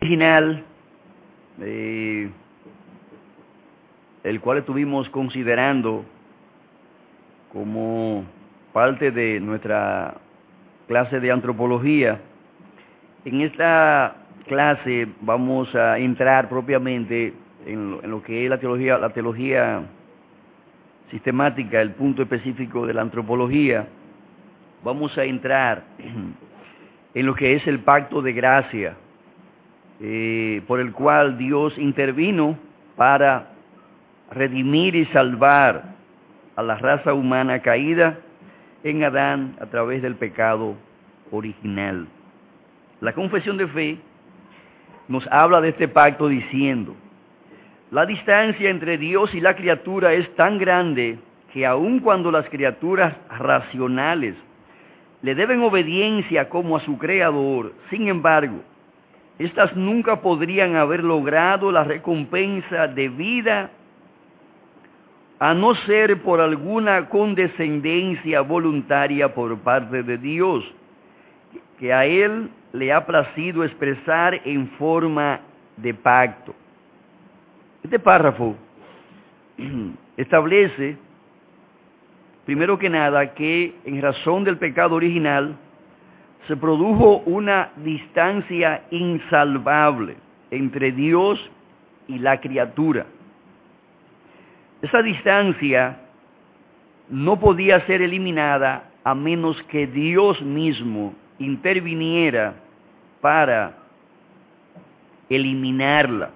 Original, el cual estuvimos considerando como parte de nuestra clase de antropología. En esta clase vamos a entrar propiamente en lo que es la teología sistemática, el punto específico de la antropología. Vamos a entrar en lo que es el pacto de gracia, por el cual Dios intervino para redimir y salvar a la raza humana caída en Adán a través del pecado original. La confesión de fe nos habla de este pacto diciendo: la distancia entre Dios y la criatura es tan grande que aun cuando las criaturas racionales le deben obediencia como a su Creador, sin embargo, estas nunca podrían haber logrado la recompensa debida a no ser por alguna condescendencia voluntaria por parte de Dios, que a Él le ha placido expresar en forma de pacto. Este párrafo establece, primero que nada, que en razón del pecado original se produjo una distancia insalvable entre Dios y la criatura. Esa distancia no podía ser eliminada a menos que Dios mismo interviniera para eliminarla.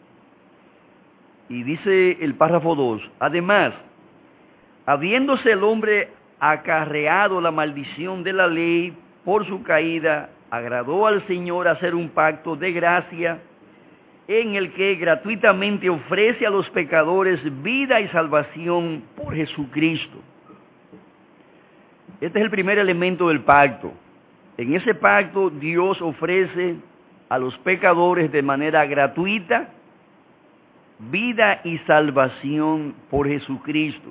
Y dice el párrafo 2, además, habiéndose el hombre acarreado la maldición de la ley por su caída, agradó al Señor hacer un pacto de gracia en el que gratuitamente ofrece a los pecadores vida y salvación por Jesucristo. Este es el primer elemento del pacto. En ese pacto Dios ofrece a los pecadores de manera gratuita vida y salvación por Jesucristo,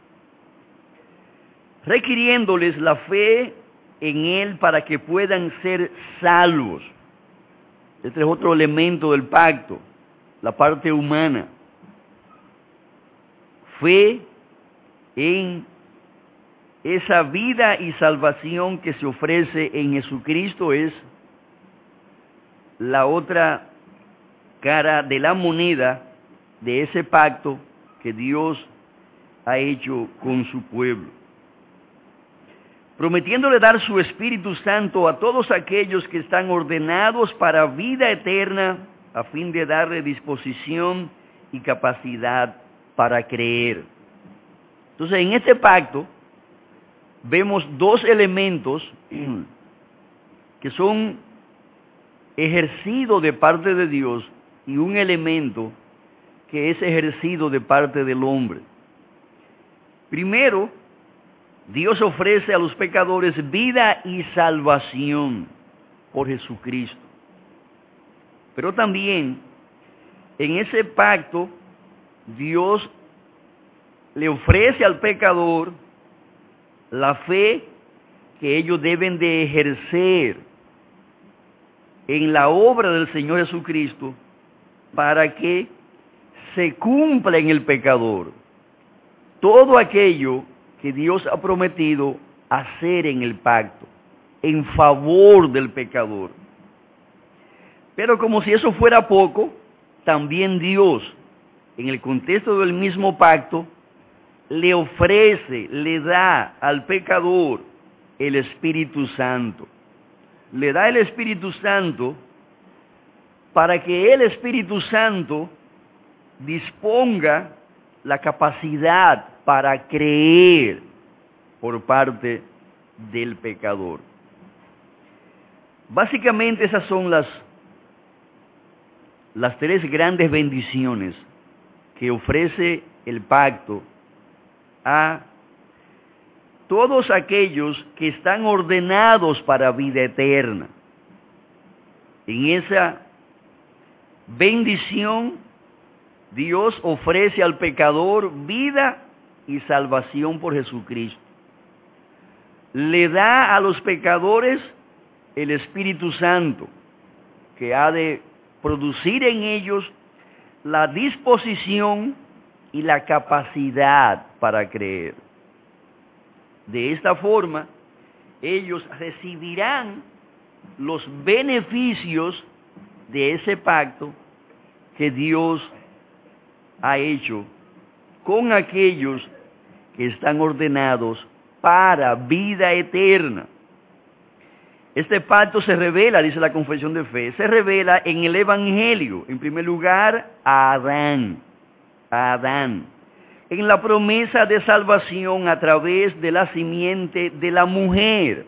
requiriéndoles la fe en Él para que puedan ser salvos. Este es otro elemento del pacto, la parte humana. Fe en esa vida y salvación que se ofrece en Jesucristo es la otra cara de la moneda de ese pacto que Dios ha hecho con su pueblo, prometiéndole dar su Espíritu Santo a todos aquellos que están ordenados para vida eterna, a fin de darle disposición y capacidad para creer. Entonces, en este pacto vemos dos elementos que son ejercidos de parte de Dios y un elemento que es ejercido de parte del hombre. Primero, Dios ofrece a los pecadores vida y salvación por Jesucristo. Pero también, en ese pacto, Dios le ofrece al pecador la fe que ellos deben de ejercer en la obra del Señor Jesucristo para que se cumpla en el pecador todo aquello que Dios ha prometido hacer en el pacto, en favor del pecador. Pero como si eso fuera poco, también Dios, en el contexto del mismo pacto, le ofrece, le da al pecador el Espíritu Santo. Le da el Espíritu Santo para que el Espíritu Santo disponga la capacidad para creer por parte del pecador. Básicamente esas son las tres grandes bendiciones que ofrece el pacto a todos aquellos que están ordenados para vida eterna. En esa bendición, Dios ofrece al pecador vida y salvación por Jesucristo. Le da a los pecadores el Espíritu Santo, que ha de producir en ellos la disposición y la capacidad para creer. De esta forma, ellos recibirán los beneficios de ese pacto que Dios ha hecho con aquellos que están ordenados para vida eterna. Este pacto se revela, dice la confesión de fe, se revela en el Evangelio, en primer lugar, a Adán, en la promesa de salvación a través de la simiente de la mujer,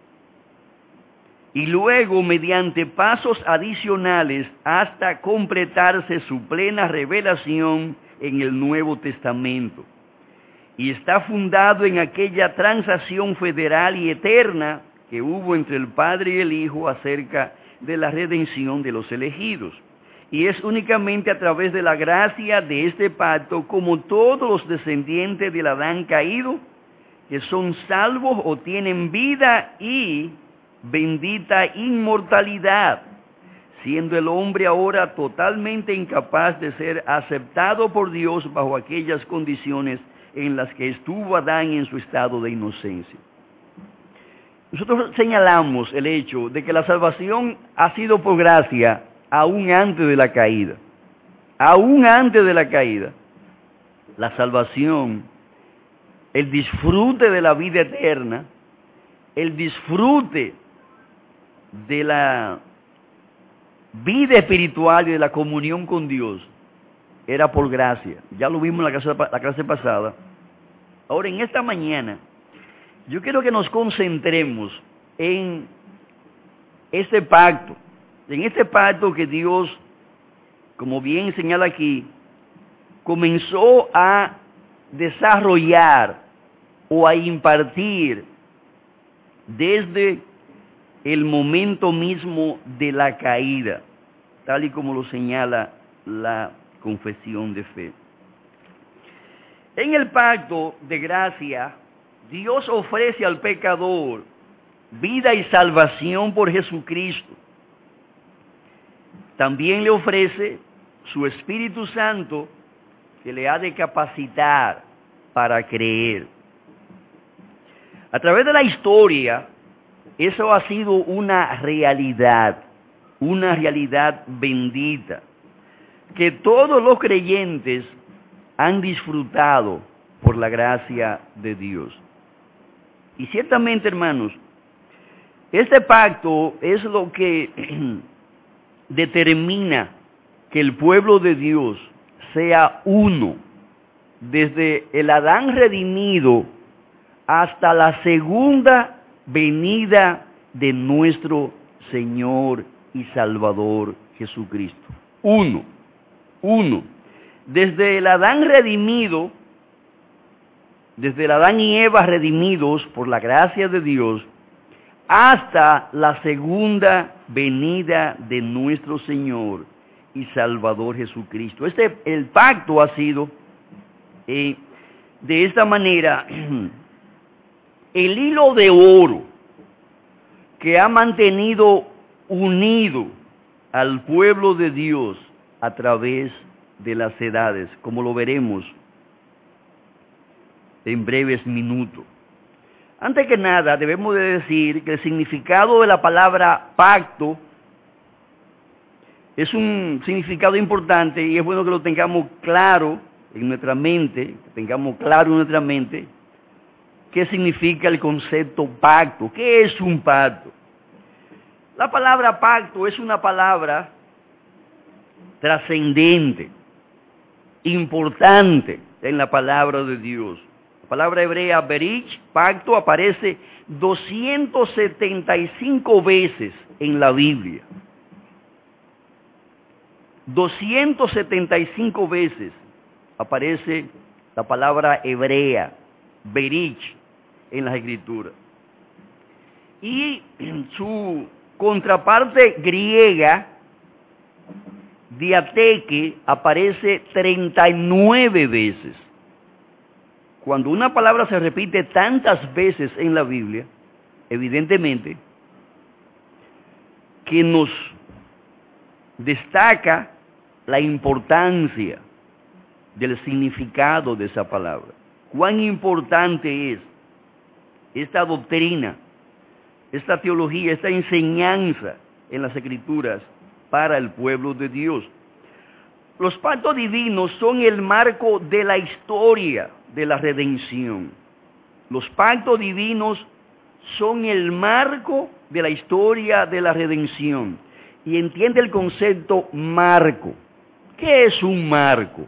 y luego mediante pasos adicionales hasta completarse su plena revelación en el Nuevo Testamento. Y está fundado en aquella transacción federal y eterna que hubo entre el Padre y el Hijo acerca de la redención de los elegidos. Y es únicamente a través de la gracia de este pacto, como todos los descendientes del Adán caído, que son salvos o tienen vida y bendita inmortalidad, siendo el hombre ahora totalmente incapaz de ser aceptado por Dios bajo aquellas condiciones en las que estuvo Adán en su estado de inocencia. Nosotros señalamos el hecho de que la salvación ha sido por gracia aún antes de la caída. Aún antes de la caída, la salvación, el disfrute de la vida eterna, el disfrute de la vida espiritual y de la comunión con Dios, era por gracia. Ya lo vimos en la clase pasada. Ahora, en esta mañana, yo quiero que nos concentremos en este pacto que Dios, como bien señala aquí, comenzó a desarrollar o a impartir desde el momento mismo de la caída, tal y como lo señala la confesión de fe. En el pacto de gracia, Dios ofrece al pecador vida y salvación por Jesucristo. También le ofrece su Espíritu Santo, que le ha de capacitar para creer. A través de la historia, eso ha sido una realidad bendita, que todos los creyentes han disfrutado por la gracia de Dios. Y ciertamente, hermanos, este pacto es lo que determina que el pueblo de Dios sea uno, desde el Adán redimido hasta la segunda venida de nuestro Señor y Salvador Jesucristo. Uno. Desde el Adán redimido, desde el Adán y Eva redimidos por la gracia de Dios, hasta la segunda venida de nuestro Señor y Salvador Jesucristo. El pacto ha sido, de esta manera, el hilo de oro que ha mantenido unido al pueblo de Dios a través de las edades, como lo veremos en breves minutos. Antes que nada, debemos de decir que el significado de la palabra pacto es un significado importante y es bueno que lo tengamos claro en nuestra mente, qué significa el concepto pacto, qué es un pacto. La palabra pacto es una palabra trascendente, importante en la palabra de Dios. La palabra hebrea berich, pacto, aparece 275 veces en la Biblia. 275 veces aparece la palabra hebrea, berich, en las Escrituras. Y su contraparte griega, diateque, aparece 39 veces. Cuando una palabra se repite tantas veces en la Biblia, evidentemente que nos destaca la importancia del significado de esa palabra. Cuán importante es esta doctrina, esta teología, esta enseñanza en las Escrituras para el pueblo de Dios. Los pactos divinos son el marco de la historia de la redención. Los pactos divinos son el marco de la historia de la redención. Y entiende el concepto marco. ¿Qué es un marco?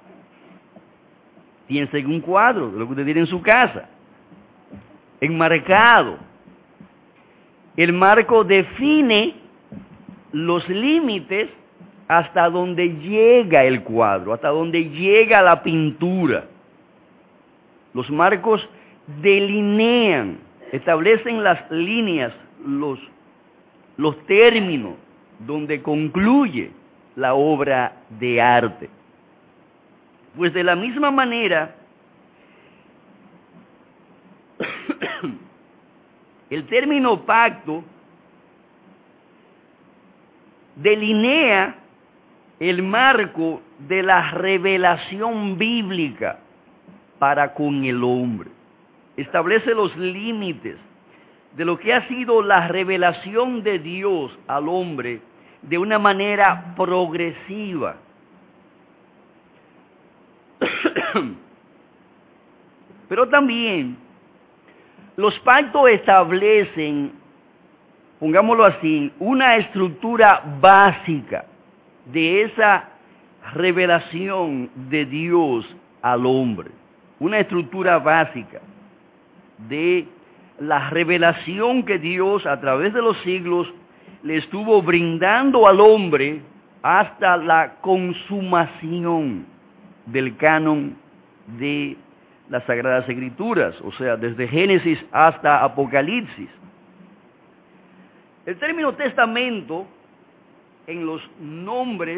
Piensa en un cuadro, lo que usted tiene en su casa, enmarcado. El marco define los límites hasta donde llega el cuadro, hasta donde llega la pintura. Los marcos delinean, establecen las líneas, los términos donde concluye la obra de arte. Pues de la misma manera, el término pacto delinea el marco de la revelación bíblica para con el hombre. Establece los límites de lo que ha sido la revelación de Dios al hombre de una manera progresiva. Pero también los pactos establecen, pongámoslo así, una estructura básica de esa revelación de Dios al hombre. Una estructura básica de la revelación que Dios a través de los siglos le estuvo brindando al hombre hasta la consumación del canon de las Sagradas Escrituras, o sea, desde Génesis hasta Apocalipsis. El término testamento en los nombres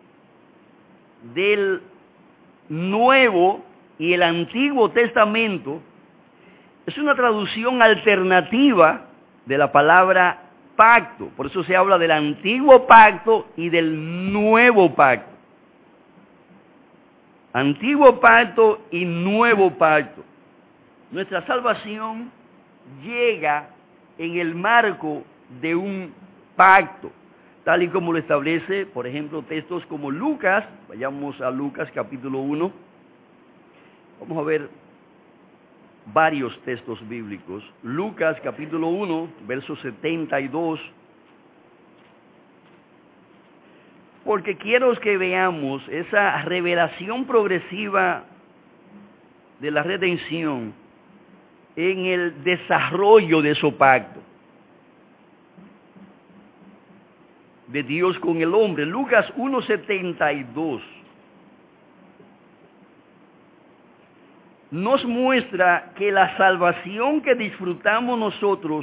del Nuevo y el Antiguo Testamento es una traducción alternativa de la palabra pacto. Por eso se habla del Antiguo Pacto y del Nuevo Pacto. Antiguo Pacto y Nuevo Pacto. Nuestra salvación llega en el marco de un pacto, tal y como lo establece, por ejemplo, textos como Lucas. Vayamos a Lucas capítulo 1. Vamos a ver varios textos bíblicos. Lucas capítulo 1, verso 72. Porque quiero que veamos esa revelación progresiva de la redención en el desarrollo de su pacto de Dios con el hombre. Lucas 1:72 nos muestra que la salvación que disfrutamos nosotros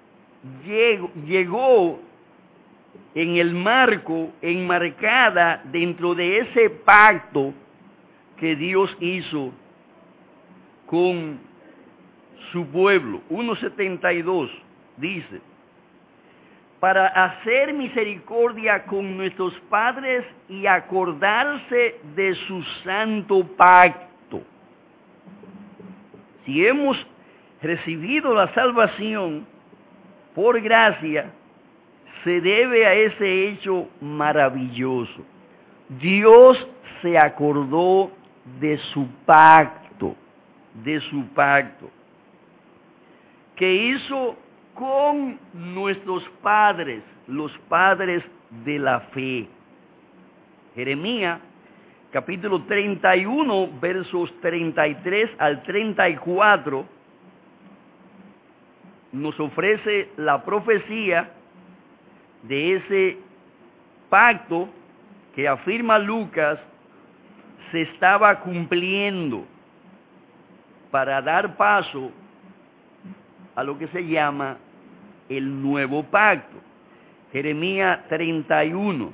llegó en el marco, enmarcada dentro de ese pacto que Dios hizo con su pueblo. 1:72 dice: para hacer misericordia con nuestros padres y acordarse de su santo pacto. Si hemos recibido la salvación por gracia, se debe a ese hecho maravilloso. Dios se acordó de su pacto, que hizo con nuestros padres, los padres de la fe. Jeremías, capítulo 31, versos 33 al 34, nos ofrece la profecía de ese pacto que afirma Lucas se estaba cumpliendo para dar paso a lo que se llama el nuevo pacto. Jeremías 31,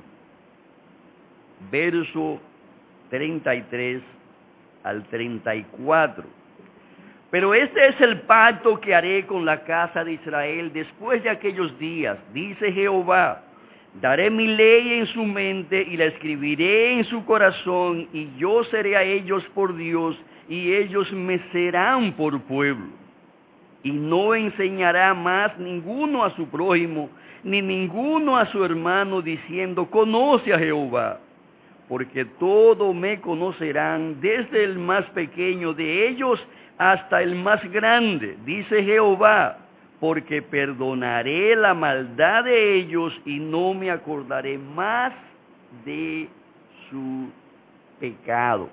verso 33 al 34. Pero este es el pacto que haré con la casa de Israel después de aquellos días, dice Jehová. Daré mi ley en su mente y la escribiré en su corazón, y yo seré a ellos por Dios, y ellos me serán por pueblo. Y no enseñará más ninguno a su prójimo, ni ninguno a su hermano, diciendo, conoce a Jehová, porque todos me conocerán, desde el más pequeño de ellos hasta el más grande, dice Jehová, porque perdonaré la maldad de ellos y no me acordaré más de su pecado.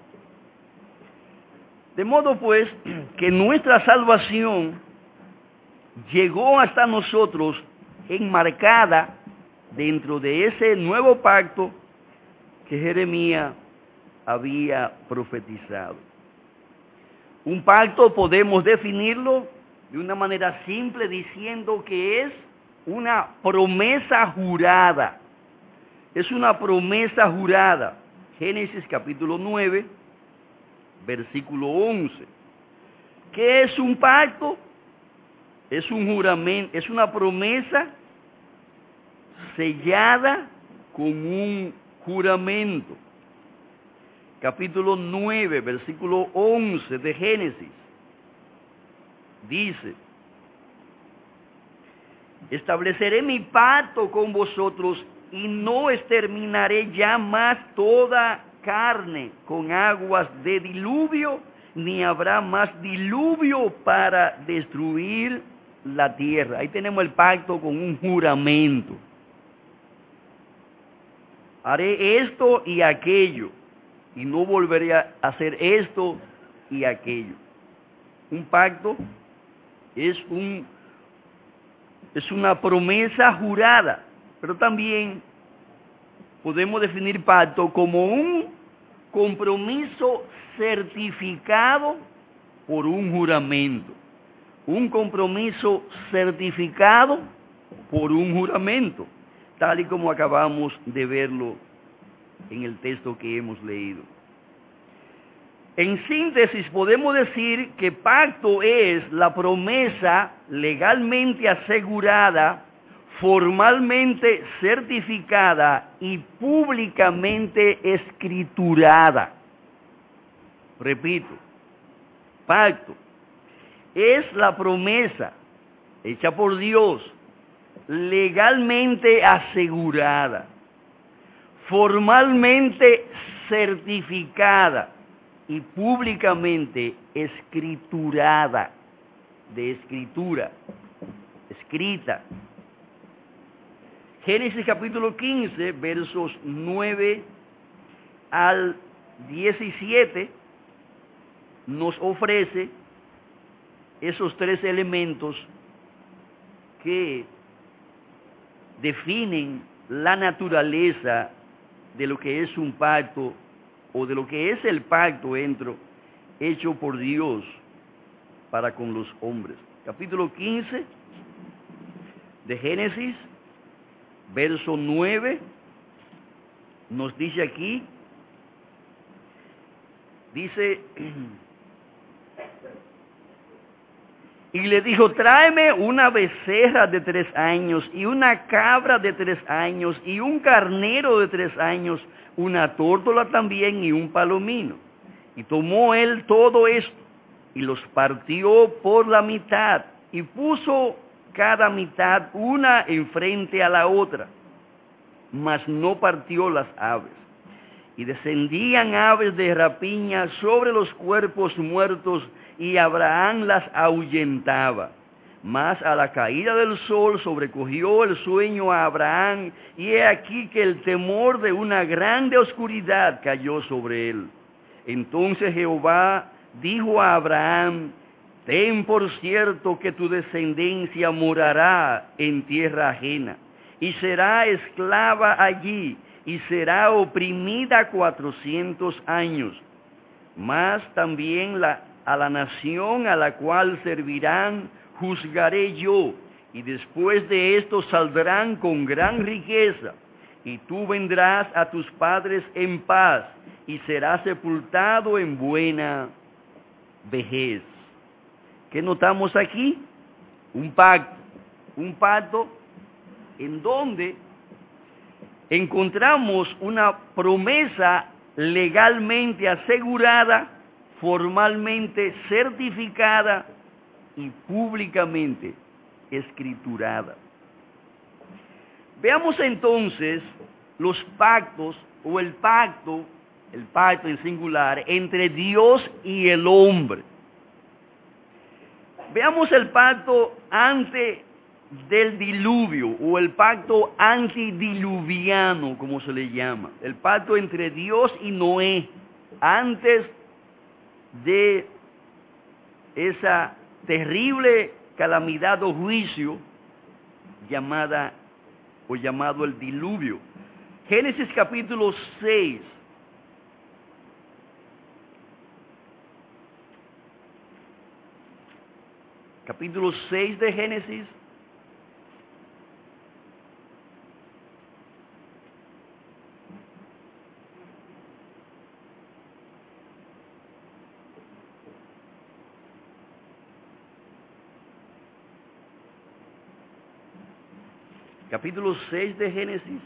De modo pues que nuestra salvación llegó hasta nosotros enmarcada dentro de ese nuevo pacto que Jeremías había profetizado. Un pacto podemos definirlo de una manera simple diciendo que es una promesa jurada. Es una promesa jurada. Génesis capítulo 9, versículo 11. ¿Qué es un pacto? Es un juramento, es una promesa sellada con un juramento. Capítulo 9, versículo 11 de Génesis. Dice, estableceré mi pacto con vosotros y no exterminaré ya más toda carne con aguas de diluvio, ni habrá más diluvio para destruir la tierra. Ahí tenemos el pacto con un juramento. Haré esto y aquello, y no volveré a hacer esto y aquello. Un pacto es una promesa jurada, pero también podemos definir pacto como un compromiso certificado por un juramento. Un compromiso certificado por un juramento, tal y como acabamos de verlo en el texto que hemos leído. En síntesis, podemos decir que pacto es la promesa legalmente asegurada, formalmente certificada y públicamente escriturada. Repito, pacto es la promesa hecha por Dios, legalmente asegurada, formalmente certificada y públicamente escriturada, de escritura, escrita. Génesis capítulo 15, versos 9 al 17, nos ofrece esos tres elementos que definen la naturaleza de lo que es un pacto o de lo que es el pacto hecho por Dios para con los hombres. Capítulo 15 de Génesis, verso 9, nos dice aquí, dice, y le dijo, tráeme una becerra de 3 años, y una cabra de 3 años, y un carnero de 3 años, una tórtola también, y un palomino. Y tomó él todo esto, y los partió por la mitad, y puso cada mitad una enfrente a la otra, mas no partió las aves. Y descendían aves de rapiña sobre los cuerpos muertos, y Abraham las ahuyentaba. Mas a la caída del sol sobrecogió el sueño a Abraham, y he aquí que el temor de una grande oscuridad cayó sobre él. Entonces Jehová dijo a Abraham, ten por cierto que tu descendencia morará en tierra ajena, y será esclava allí, y será oprimida 400 años. Mas también a la nación a la cual servirán juzgaré yo, y después de esto saldrán con gran riqueza, y tú vendrás a tus padres en paz, y serás sepultado en buena vejez. ¿Qué notamos aquí? Un pacto en donde encontramos una promesa legalmente asegurada, formalmente certificada y públicamente escriturada. Veamos entonces los pactos o el pacto en singular entre Dios y el hombre. Veamos el pacto antes del diluvio o el pacto antidiluviano, como se le llama. El pacto entre Dios y Noé antes de esa terrible calamidad o juicio llamado el diluvio. Génesis capítulo 6. Capítulo 6 de Génesis. Capítulo 6 de Génesis.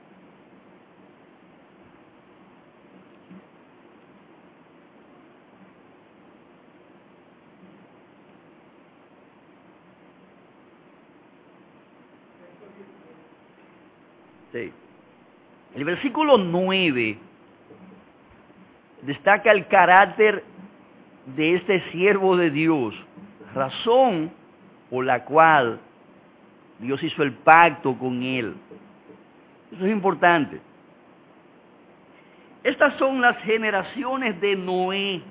Sí. El versículo 9 destaca el carácter de este siervo de Dios, razón por la cual Dios hizo el pacto con él. Eso es importante. Estas son las generaciones de Noé.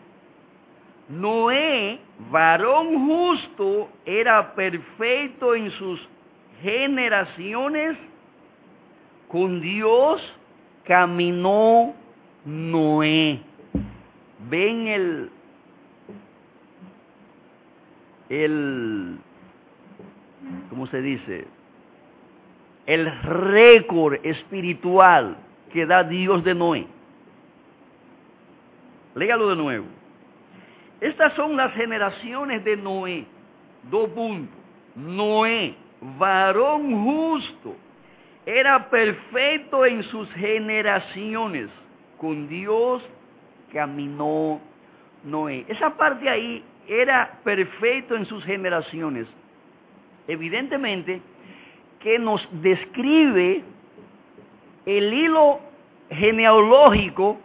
Noé, varón justo, era perfecto en sus generaciones. Con Dios caminó Noé. Ven ¿cómo se dice? El récord espiritual que da Dios de Noé. Léalo de nuevo. Estas son las generaciones de Noé. 2 puntos. Noé, varón justo, era perfecto en sus generaciones. Con Dios caminó Noé. Esa parte ahí, era perfecto en sus generaciones. Evidentemente que nos describe el hilo genealógico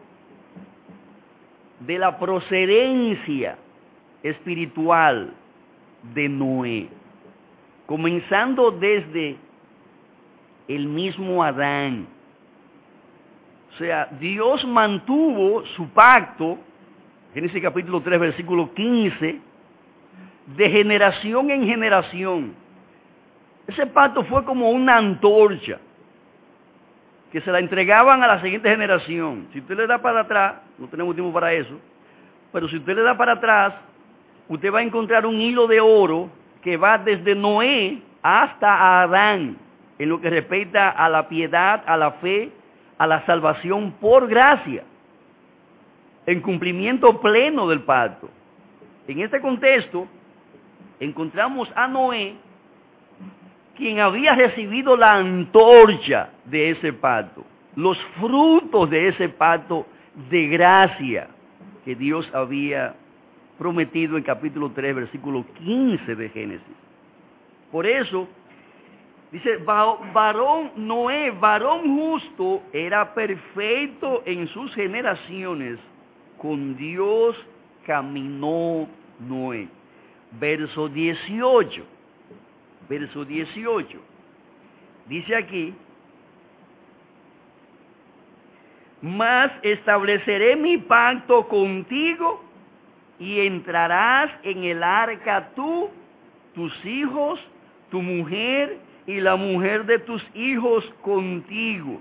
de la procedencia espiritual de Noé, comenzando desde el mismo Adán. O sea, Dios mantuvo su pacto, Génesis capítulo 3, versículo 15, de generación en generación. Ese pacto fue como una antorcha que se la entregaban a la siguiente generación. Si usted le da para atrás, no tenemos tiempo para eso, pero si usted le da para atrás, usted va a encontrar un hilo de oro que va desde Noé hasta Adán, en lo que respecta a la piedad, a la fe, a la salvación por gracia, en cumplimiento pleno del pacto. En este contexto, encontramos a Noé, quien había recibido la antorcha de ese pacto, los frutos de ese pacto de gracia que Dios había prometido en capítulo 3, versículo 15 de Génesis. Por eso, dice, Noé, varón justo, era perfecto en sus generaciones, con Dios caminó Noé. Verso 18. Verso 18. Dice aquí, mas estableceré mi pacto contigo y entrarás en el arca tú, tus hijos, tu mujer y la mujer de tus hijos contigo.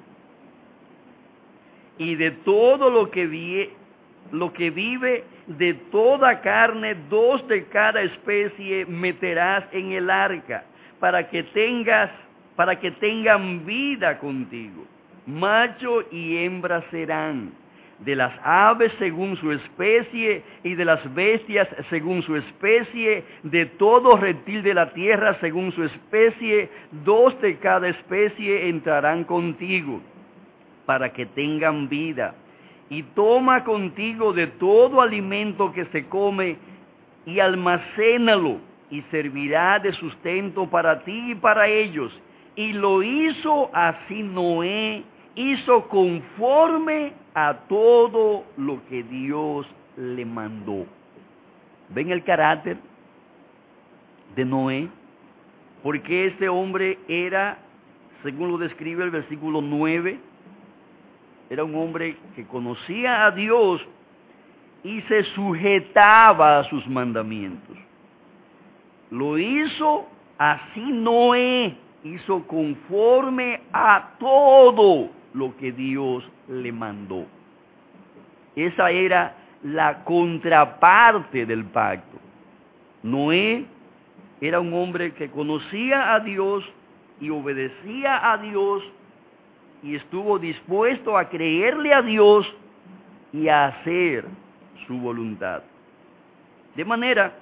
Y de todo lo que vive, de toda carne, 2 de cada especie meterás en el arca, para que tengan vida contigo. Macho y hembra serán, de las aves según su especie, y de las bestias según su especie, de todo reptil de la tierra según su especie, 2 de cada especie entrarán contigo. para que tengan vida. Y toma contigo de todo alimento que se come y almacénalo, y servirá de sustento para ti y para ellos. Y lo hizo así Noé, hizo conforme a todo lo que Dios le mandó. ¿Ven el carácter de Noé? Porque este hombre era, según lo describe el versículo 9, era un hombre que conocía a Dios y se sujetaba a sus mandamientos. Lo hizo así Noé, hizo conforme a todo lo que Dios le mandó. Esa era la contraparte del pacto. Noé era un hombre que conocía a Dios y obedecía a Dios y estuvo dispuesto a creerle a Dios y a hacer su voluntad. De manera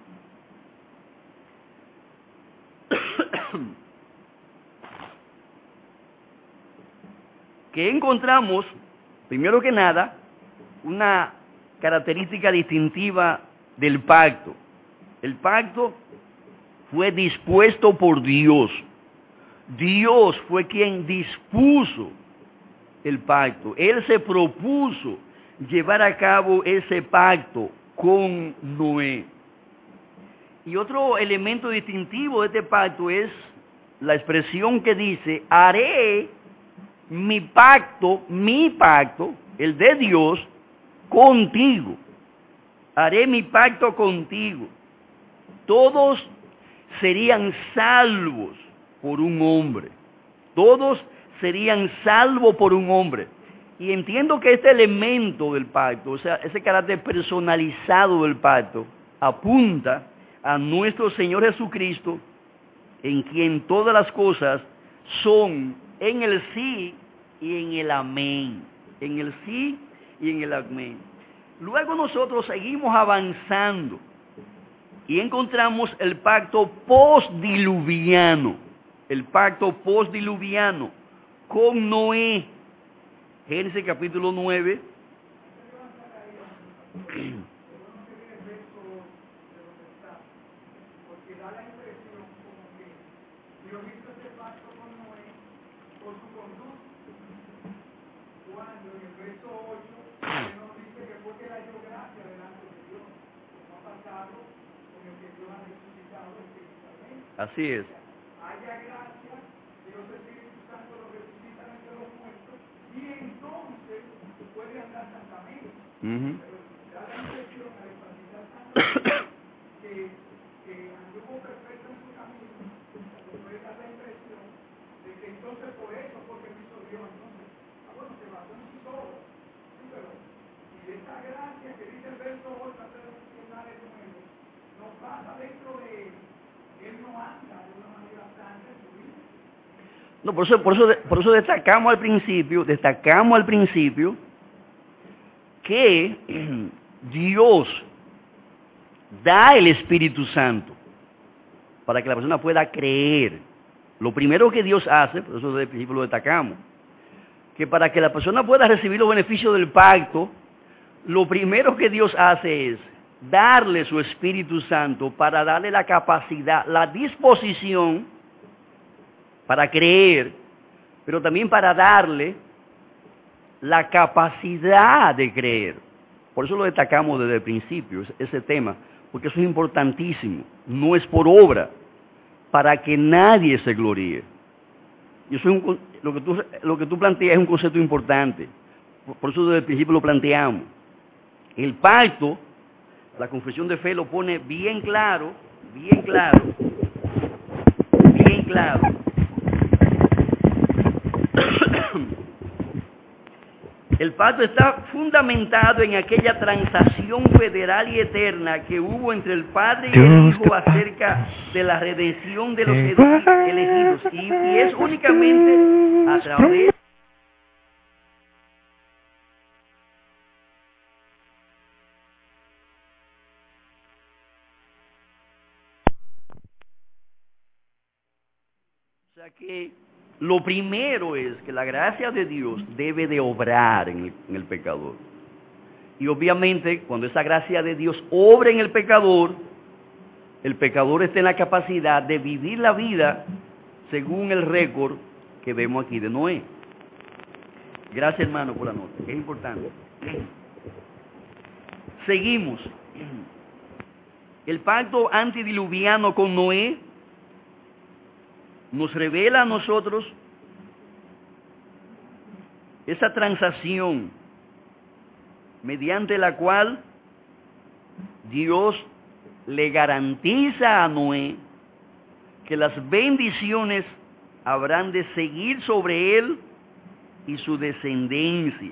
que encontramos, primero que nada, una característica distintiva del pacto. El pacto fue dispuesto por Dios. Dios fue quien dispuso el pacto. Él se propuso llevar a cabo ese pacto con Noé. Y otro elemento distintivo de este pacto es la expresión que dice: haré mi pacto, el de Dios, contigo. Haré mi pacto contigo. Todos serían salvos por un hombre. Todos serían salvos por un hombre. Y entiendo que este elemento del pacto, o sea, ese carácter personalizado del pacto, apunta a nuestro Señor Jesucristo, en quien todas las cosas son en el sí y en el amén. En el sí y en el amén. Luego nosotros seguimos avanzando y encontramos el pacto postdiluviano. El pacto postdiluviano con Noé. Génesis capítulo 9. Así es. Haya gracia, Dios Espíritu Santo lo resucitan entre los muertos y entonces puede andar santamente. Pero da la impresión al enfatizar santamente que anduvo perfecto en su camino, puede dar la impresión de que entonces por eso, porque lo hizo Dios, entonces, bueno, se basó en sus obras. Sí, pero si esa gracia que dice el verso 8 hace funcionar de nuevo, no pasa dentro de él. Él no anda de una manera santa en su vida. No, por eso destacamos al principio que Dios da el Espíritu Santo para que la persona pueda creer. Lo primero que Dios hace, por eso desde el principio lo destacamos, que para que la persona pueda recibir los beneficios del pacto, lo primero que Dios hace es darle su Espíritu Santo para darle la capacidad, la disposición para creer, pero también para darle la capacidad de creer. Por eso lo destacamos desde el principio, ese tema, porque eso es importantísimo. No es por obra, para que nadie se gloríe. Y eso es lo que tú planteas es un concepto importante. Por eso desde el principio lo planteamos. El pacto, la confesión de fe lo pone bien claro. El pacto está fundamentado en aquella transacción federal y eterna que hubo entre el Padre y el Hijo acerca de la redención de los elegidos. Y es únicamente a través que lo primero es que la gracia de Dios debe de obrar en el pecador. Y obviamente, cuando esa gracia de Dios obra en el pecador está en la capacidad de vivir la vida según el récord que vemos aquí de Noé. Gracias, hermano, por la nota. Es importante. Seguimos. El pacto antediluviano con Noé nos revela a nosotros esa transacción mediante la cual Dios le garantiza a Noé que las bendiciones habrán de seguir sobre él y su descendencia.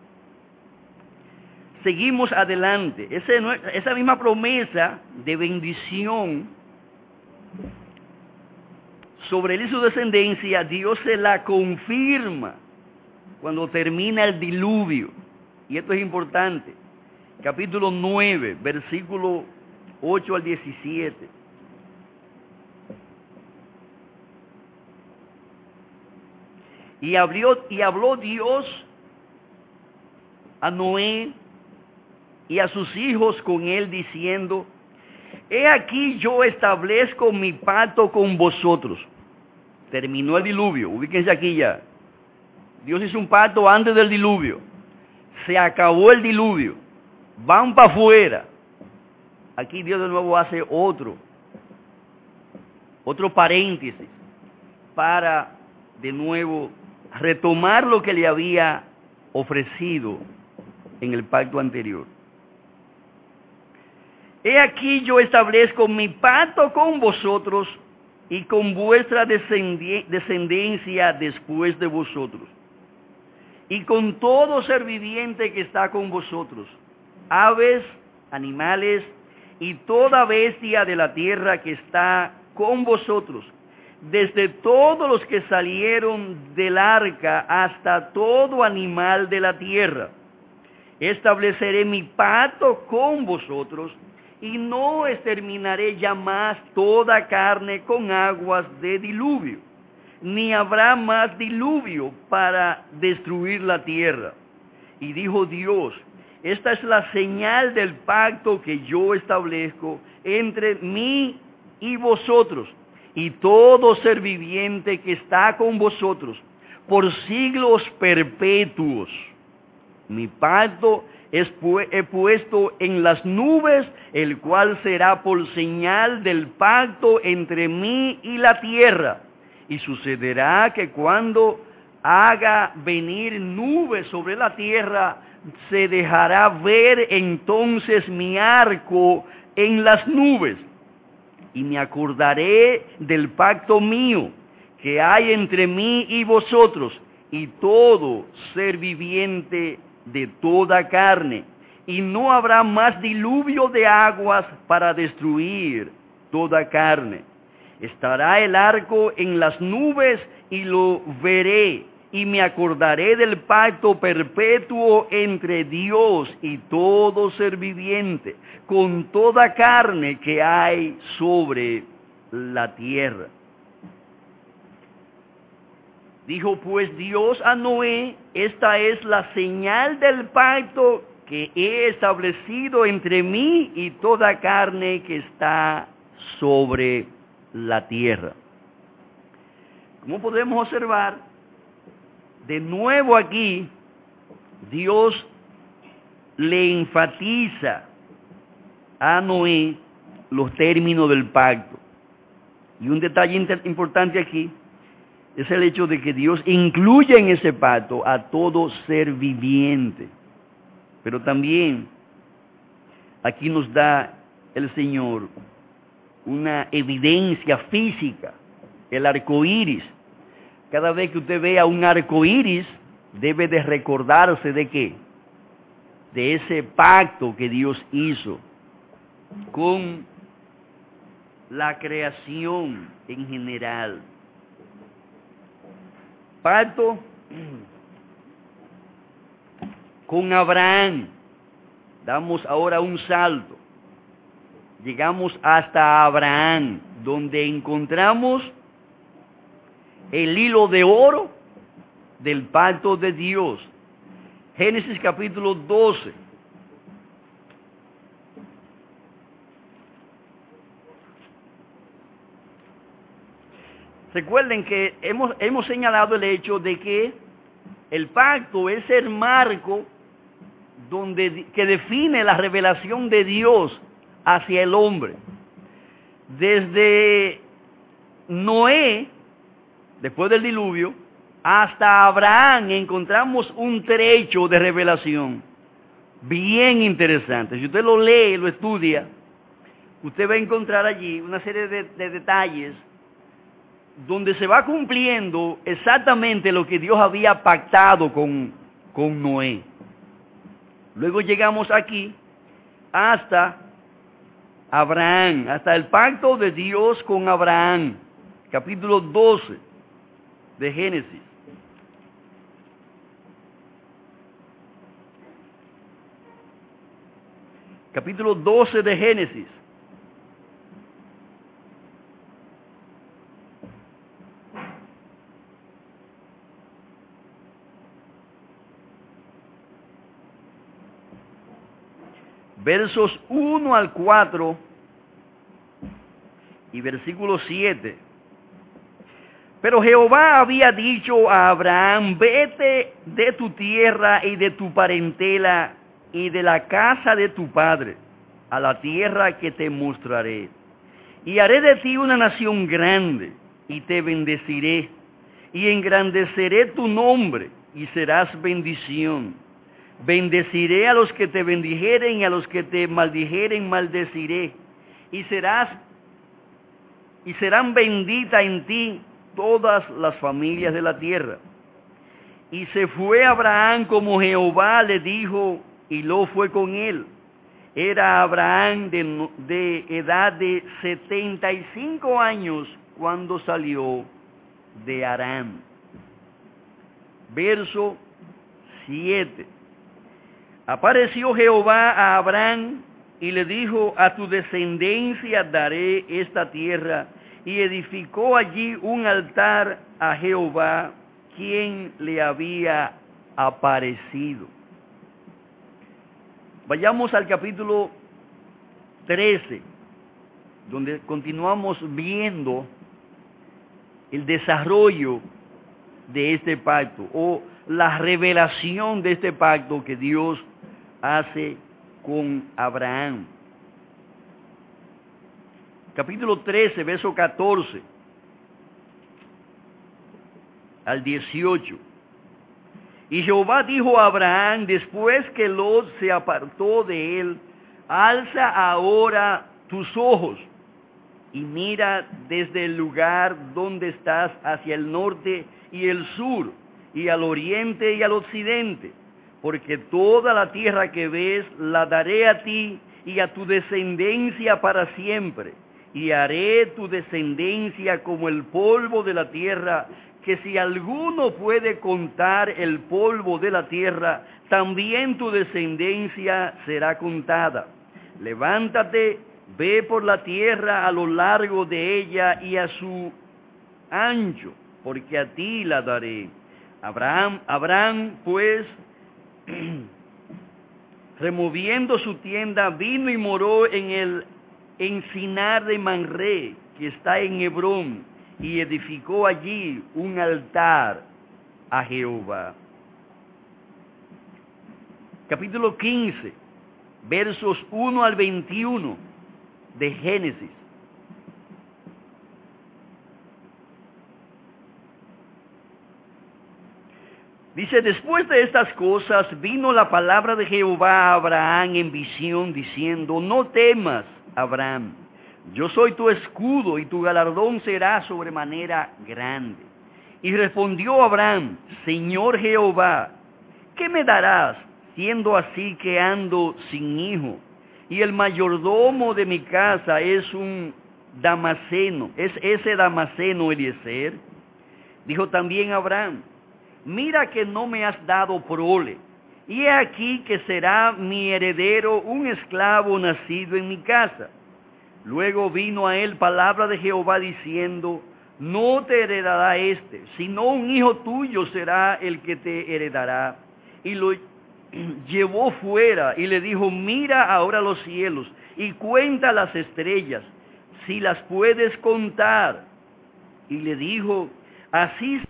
Seguimos adelante. Esa misma promesa de bendición sobre él y su descendencia, Dios se la confirma cuando termina el diluvio. Y esto es importante. Capítulo 9, versículo 8 al 17. Y habló Dios a Noé y a sus hijos con él, diciendo: He aquí yo establezco mi pacto con vosotros. Terminó el diluvio, ubíquense aquí ya. Dios hizo un pacto antes del diluvio. Se acabó el diluvio. Van para afuera. Aquí Dios de nuevo hace otro paréntesis para de nuevo retomar lo que le había ofrecido en el pacto anterior. He aquí yo establezco mi pacto con vosotros y con vuestra descendencia después de vosotros, y con todo ser viviente que está con vosotros, aves, animales, y toda bestia de la tierra que está con vosotros, desde todos los que salieron del arca hasta todo animal de la tierra. Estableceré mi pacto con vosotros, y no exterminaré ya más toda carne con aguas de diluvio, ni habrá más diluvio para destruir la tierra. Y dijo Dios: Esta es la señal del pacto que yo establezco entre mí y vosotros, y todo ser viviente que está con vosotros, por siglos perpetuos. Mi pacto he puesto en las nubes, el cual será por señal del pacto entre mí y la tierra. Y sucederá que cuando haga venir nubes sobre la tierra, se dejará ver entonces mi arco en las nubes. Y me acordaré del pacto mío que hay entre mí y vosotros, y todo ser viviente de toda carne, y no habrá más diluvio de aguas para destruir toda carne. Estará el arco en las nubes y lo veré, y me acordaré del pacto perpetuo entre Dios y todo ser viviente, con toda carne que hay sobre la tierra. Dijo pues Dios a Noé: Esta es la señal del pacto que he establecido entre mí y toda carne que está sobre la tierra. Como podemos observar, de nuevo aquí, Dios le enfatiza a Noé los términos del pacto. Y un detalle importante aquí es el hecho de que Dios incluye en ese pacto a todo ser viviente. Pero también aquí nos da el Señor una evidencia física, el arco iris. Cada vez que usted vea un arco iris, debe de recordarse de qué, de ese pacto que Dios hizo con la creación en general. Pacto con Abraham. Damos ahora un salto. Llegamos hasta Abraham, donde encontramos el hilo de oro del pacto de Dios. Génesis capítulo 12. Recuerden que hemos señalado el hecho de que el pacto es el marco que define la revelación de Dios hacia el hombre. Desde Noé, después del diluvio, hasta Abraham encontramos un trecho de revelación bien interesante. Si usted lo lee, lo estudia, usted va a encontrar allí una serie de detalles donde se va cumpliendo exactamente lo que Dios había pactado con Noé. Luego llegamos aquí hasta Abraham, hasta el pacto de Dios con Abraham, capítulo 12 de Génesis. Capítulo 12 de Génesis. Versos 1 al 4 y versículo 7. Pero Jehová había dicho a Abraham: vete de tu tierra y de tu parentela y de la casa de tu padre a la tierra que te mostraré. Y haré de ti una nación grande, y te bendeciré, y engrandeceré tu nombre, y serás bendición. Bendeciré a los que te bendijeren, y a los que te maldijeren maldeciré. Y serán benditas en ti todas las familias de la tierra. Y se fue Abraham como Jehová le dijo, y lo fue con él. Era Abraham de edad de 75 años cuando salió de Harán. Verso 7. Apareció Jehová a Abraham y le dijo: a tu descendencia daré esta tierra. Y edificó allí un altar a Jehová, quien le había aparecido. Vayamos al capítulo 13, donde continuamos viendo el desarrollo de este pacto, o la revelación de este pacto que Dios hace con Abraham. Capítulo 13, verso 14 al 18. Y Jehová dijo a Abraham, después que Lot se apartó de él: alza ahora tus ojos y mira desde el lugar donde estás hacia el norte y el sur, y al oriente y al occidente, porque toda la tierra que ves la daré a ti y a tu descendencia para siempre, y haré tu descendencia como el polvo de la tierra, que si alguno puede contar el polvo de la tierra, también tu descendencia será contada. Levántate, ve por la tierra a lo largo de ella y a su ancho, porque a ti la daré. Abraham pues, removiendo su tienda, vino y moró en el encinar de Manré, que está en Hebrón, y edificó allí un altar a Jehová. Capítulo 15, versos 1 al 21 de Génesis. Dice: después de estas cosas vino la palabra de Jehová a Abraham en visión, diciendo: no temas, Abraham, yo soy tu escudo y tu galardón será sobremanera grande. Y respondió Abraham: Señor Jehová, ¿qué me darás, siendo así que ando sin hijo? Y el mayordomo de mi casa es un Damaseno, ¿es ese Damaseno Eliezer? Dijo también Abraham: mira que no me has dado prole, y he aquí que será mi heredero un esclavo nacido en mi casa. Luego vino a él palabra de Jehová diciendo: no te heredará sino un hijo tuyo será el que te heredará. Y lo llevó fuera y le dijo, mira ahora los cielos y cuenta las estrellas, si las puedes contar. Y le dijo, así.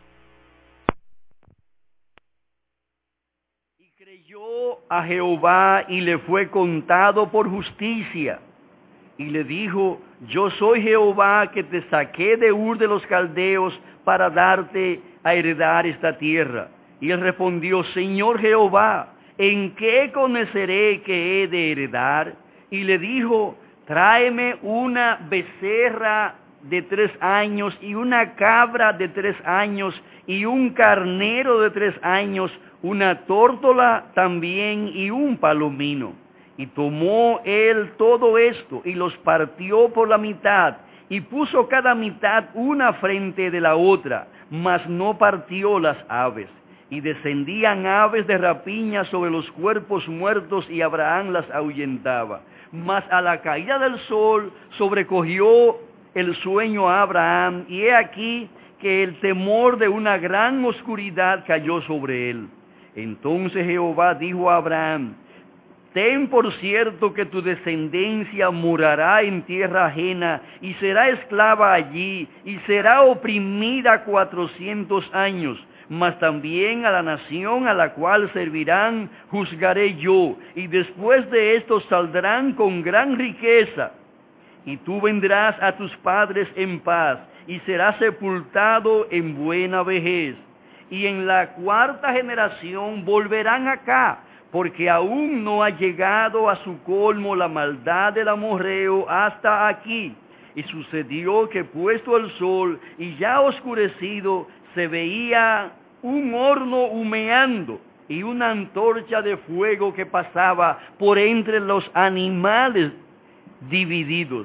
Y creyó a Jehová y le fue contado por justicia. Y le dijo, yo soy Jehová que te saqué de Ur de los Caldeos para darte a heredar esta tierra. Y él respondió, Señor Jehová, ¿en qué conoceré que he de heredar? Y le dijo, tráeme una becerra de 3 años y una cabra de 3 años y un carnero de 3 años, una tórtola también y un palomino. Y tomó él todo esto y los partió por la mitad y puso cada mitad una frente de la otra, mas no partió las aves. Y descendían aves de rapiña sobre los cuerpos muertos y Abraham las ahuyentaba. Mas a la caída del sol sobrecogió el sueño a Abraham y he aquí que el temor de una gran oscuridad cayó sobre él. Entonces Jehová dijo a Abraham, ten por cierto que tu descendencia morará en tierra ajena y será esclava allí y será oprimida 400 años. Mas también a la nación a la cual servirán juzgaré yo, y después de esto saldrán con gran riqueza. Y tú vendrás a tus padres en paz, y serás sepultado en buena vejez. Y en la 4ª generación volverán acá, porque aún no ha llegado a su colmo la maldad del amorreo hasta aquí. Y sucedió que puesto el sol y ya oscurecido, se veía un horno humeando y una antorcha de fuego que pasaba por entre los animales divididos.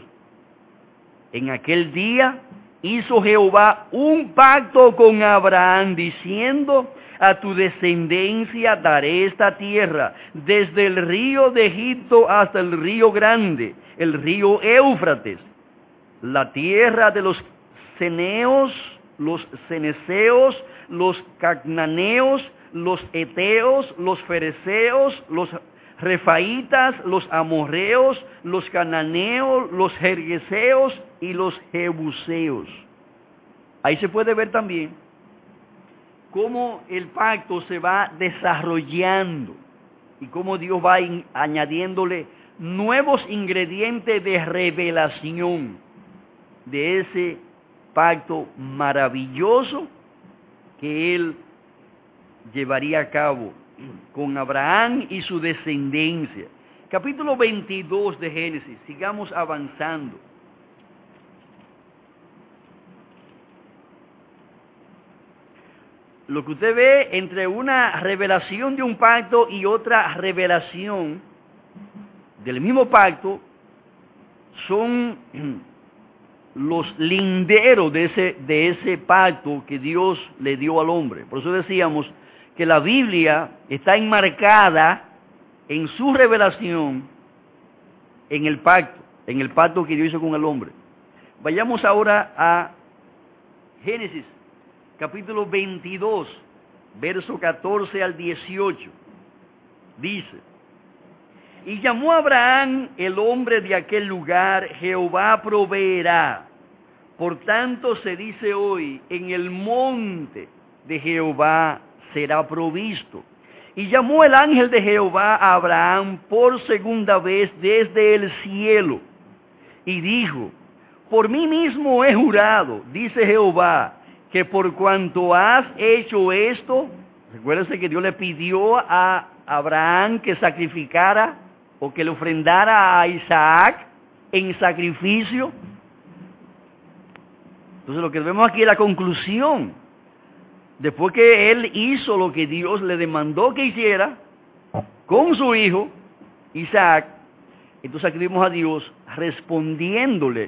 En aquel día hizo Jehová un pacto con Abraham, diciendo, a tu descendencia daré esta tierra, desde el río de Egipto hasta el río grande, el río Éufrates, la tierra de los ceneos, los ceneseos, los cananeos, los eteos, los fereceos, los refaitas, los amorreos, los cananeos, los gergeseos y los jebuseos. Ahí se puede ver también cómo el pacto se va desarrollando y cómo Dios va añadiéndole nuevos ingredientes de revelación de ese pacto maravilloso que Él llevaría a cabo con Abraham y su descendencia. Capítulo 22 de Génesis, sigamos avanzando. Lo que usted ve entre una revelación de un pacto y otra revelación del mismo pacto son los linderos de ese pacto que Dios le dio al hombre. Por eso decíamos que la Biblia está enmarcada en su revelación en el pacto que Dios hizo con el hombre. Vayamos ahora a Génesis, capítulo 22, verso 14 al 18. Dice, y llamó a Abraham el hombre de aquel lugar, Jehová proveerá. Por tanto se dice hoy, en el monte de Jehová será provisto. Y llamó el ángel de Jehová a Abraham por segunda vez desde el cielo. Y dijo, por mí mismo he jurado, dice Jehová, que por cuanto has hecho esto, recuérdense que Dios le pidió a Abraham que sacrificara o que le ofrendara a Isaac en sacrificio. Entonces lo que vemos aquí es la conclusión. Después que él hizo lo que Dios le demandó que hiciera con su hijo Isaac, entonces aquí vemos a Dios respondiéndole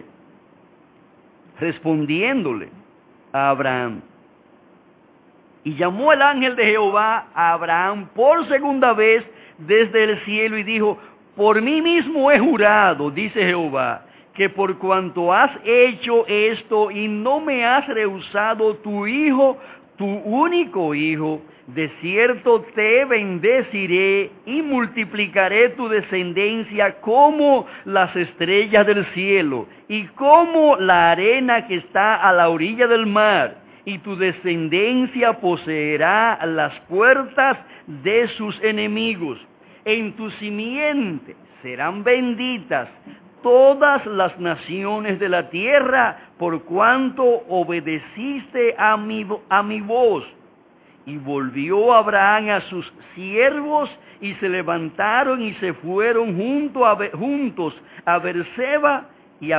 a Abraham. Y llamó el ángel de Jehová a Abraham por segunda vez desde el cielo y dijo, por mí mismo he jurado, dice Jehová, que por cuanto has hecho esto y no me has rehusado tu hijo, tu único hijo, de cierto te bendeciré y multiplicaré tu descendencia como las estrellas del cielo y como la arena que está a la orilla del mar, y tu descendencia poseerá las puertas de sus enemigos. En tu simiente serán benditas todas las naciones de la tierra, por cuanto obedeciste a mi voz. Y volvió Abraham a sus siervos, y se levantaron y se fueron juntos a Berseba, y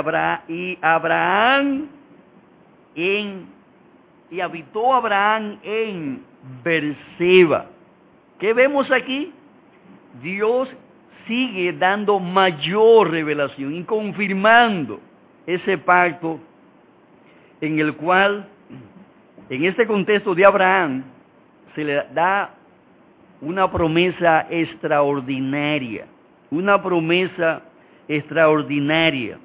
habitó Abraham en Berseba. ¿Qué vemos aquí? Dios sigue dando mayor revelación y confirmando ese pacto en el cual, en este contexto de Abraham, se le da una promesa extraordinaria, una promesa extraordinaria.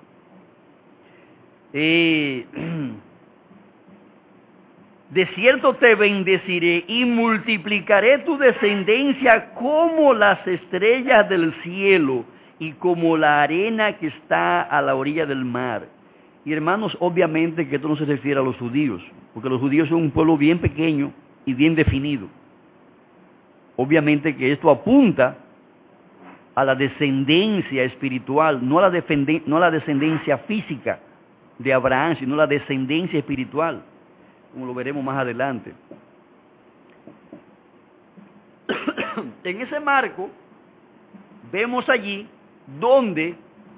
De cierto te bendeciré y multiplicaré tu descendencia como las estrellas del cielo y como la arena que está a la orilla del mar. Y hermanos, obviamente que esto no se refiere a los judíos, porque los judíos son un pueblo bien pequeño y bien definido. Obviamente que esto apunta a la descendencia espiritual, no a la descendencia física de Abraham, sino la descendencia espiritual, como lo veremos más adelante. En ese marco, vemos allí donde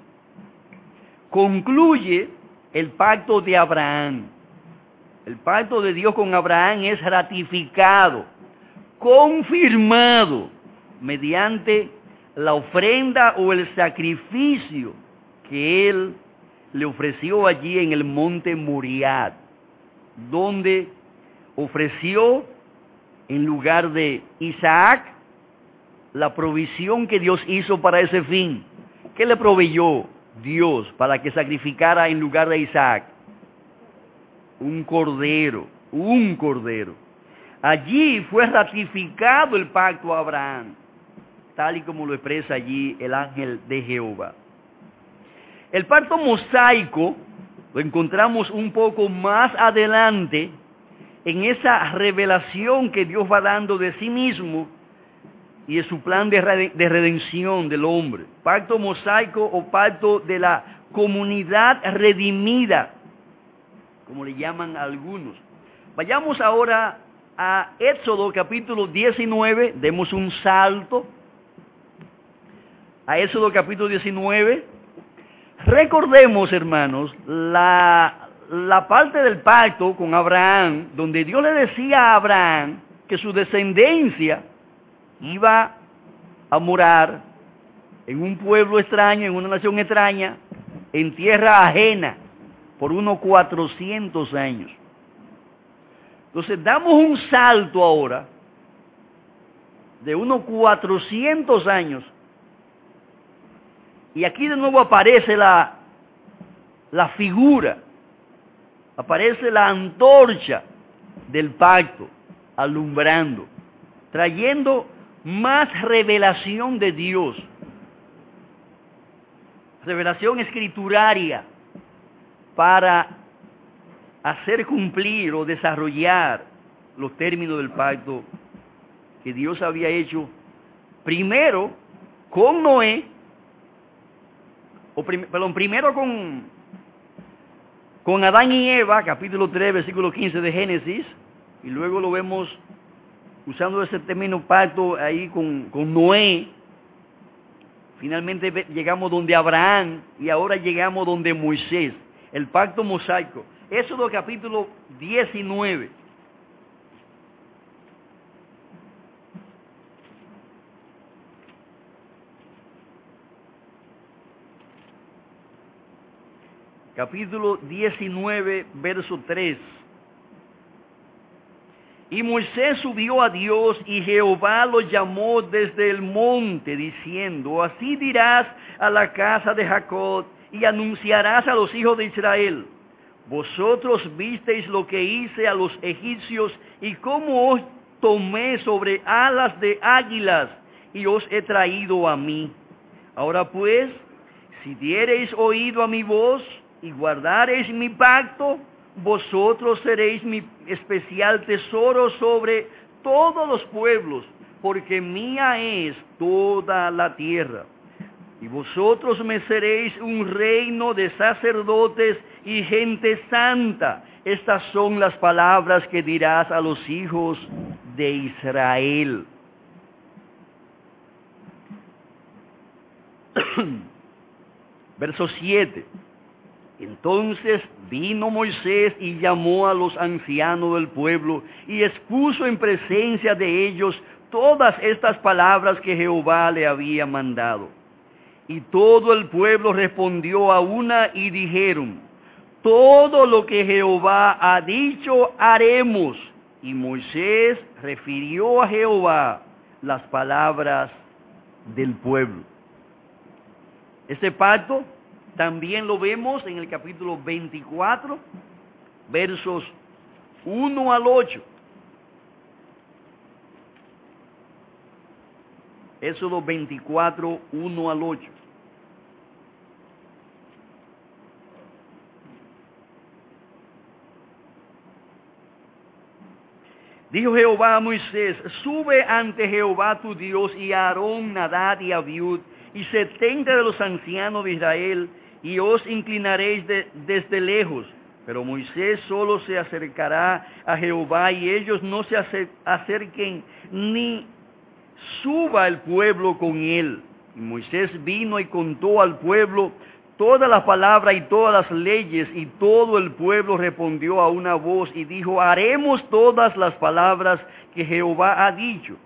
concluye el pacto de Abraham. El pacto de Dios con Abraham es ratificado, confirmado, mediante la ofrenda o el sacrificio que él le ofreció allí en el monte Moriah, donde ofreció en lugar de Isaac la provisión que Dios hizo para ese fin. ¿Qué le proveyó Dios para que sacrificara en lugar de Isaac? Un cordero. Allí fue ratificado el pacto a Abraham, tal y como lo expresa allí el ángel de Jehová. El pacto mosaico lo encontramos un poco más adelante en esa revelación que Dios va dando de sí mismo y de su plan de redención del hombre. Pacto mosaico o pacto de la comunidad redimida, como le llaman algunos. Vayamos ahora a Éxodo capítulo 19, demos un salto a Éxodo capítulo 19. Recordemos, hermanos, la parte del pacto con Abraham, donde Dios le decía a Abraham que su descendencia iba a morar en un pueblo extraño, en una nación extraña, en tierra ajena, por unos 400 años. Entonces, damos un salto ahora de unos 400 años, y aquí de nuevo aparece la figura, aparece la antorcha del pacto, alumbrando, trayendo más revelación de Dios, revelación escrituraria, para hacer cumplir o desarrollar los términos del pacto que Dios había hecho primero con Noé, primero con Adán y Eva, capítulo 3, versículo 15 de Génesis, y luego lo vemos usando ese término pacto ahí con Noé. Finalmente llegamos donde Abraham y ahora llegamos donde Moisés, el pacto mosaico. Éxodo capítulo 19. Capítulo 19, verso 3. Y Moisés subió a Dios, y Jehová lo llamó desde el monte, diciendo: así dirás a la casa de Jacob y anunciarás a los hijos de Israel: vosotros visteis lo que hice a los egipcios y cómo os tomé sobre alas de águilas y os he traído a mí. Ahora pues, si diereis oído a mi voz y guardareis mi pacto, vosotros seréis mi especial tesoro sobre todos los pueblos, porque mía es toda la tierra. Y vosotros me seréis un reino de sacerdotes y gente santa. Estas son las palabras que dirás a los hijos de Israel. Verso 7. Entonces vino Moisés y llamó a los ancianos del pueblo y expuso en presencia de ellos todas estas palabras que Jehová le había mandado. Y todo el pueblo respondió a una y dijeron: todo lo que Jehová ha dicho haremos. Y Moisés refirió a Jehová las palabras del pueblo. Este pacto también lo vemos en el capítulo 24, versos 1 al 8. Éxodo 24, 1 al 8. Dijo Jehová a Moisés: sube ante Jehová tu Dios y a Aarón, Nadab y Abiud, y 70 de los ancianos de Israel, y os inclinaréis desde lejos. Pero Moisés solo se acercará a Jehová, y ellos no se acerquen, ni suba el pueblo con él. Y Moisés vino y contó al pueblo todas las palabras y todas las leyes, y todo el pueblo respondió a una voz y dijo: haremos todas las palabras que Jehová ha dicho.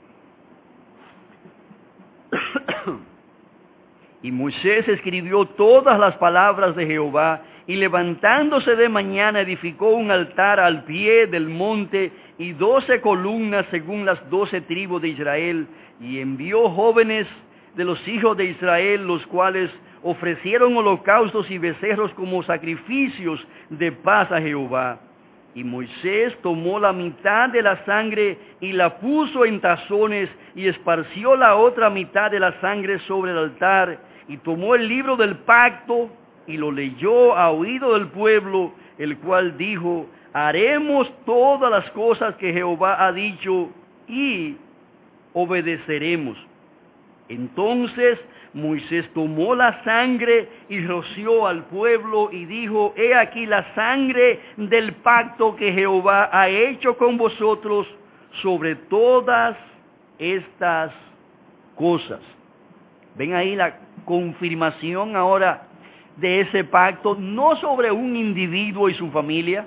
Y Moisés escribió todas las palabras de Jehová, y levantándose de mañana edificó un altar al pie del monte y 12 columnas según las 12 tribus de Israel, y envió jóvenes de los hijos de Israel, los cuales ofrecieron holocaustos y becerros como sacrificios de paz a Jehová. Y Moisés tomó la mitad de la sangre y la puso en tazones, y esparció la otra mitad de la sangre sobre el altar, y tomó el libro del pacto y lo leyó a oído del pueblo, el cual dijo: haremos todas las cosas que Jehová ha dicho y obedeceremos. Entonces Moisés tomó la sangre y roció al pueblo y dijo: he aquí la sangre del pacto que Jehová ha hecho con vosotros sobre todas estas cosas. Ven ahí la confirmación ahora de ese pacto, no sobre un individuo y su familia,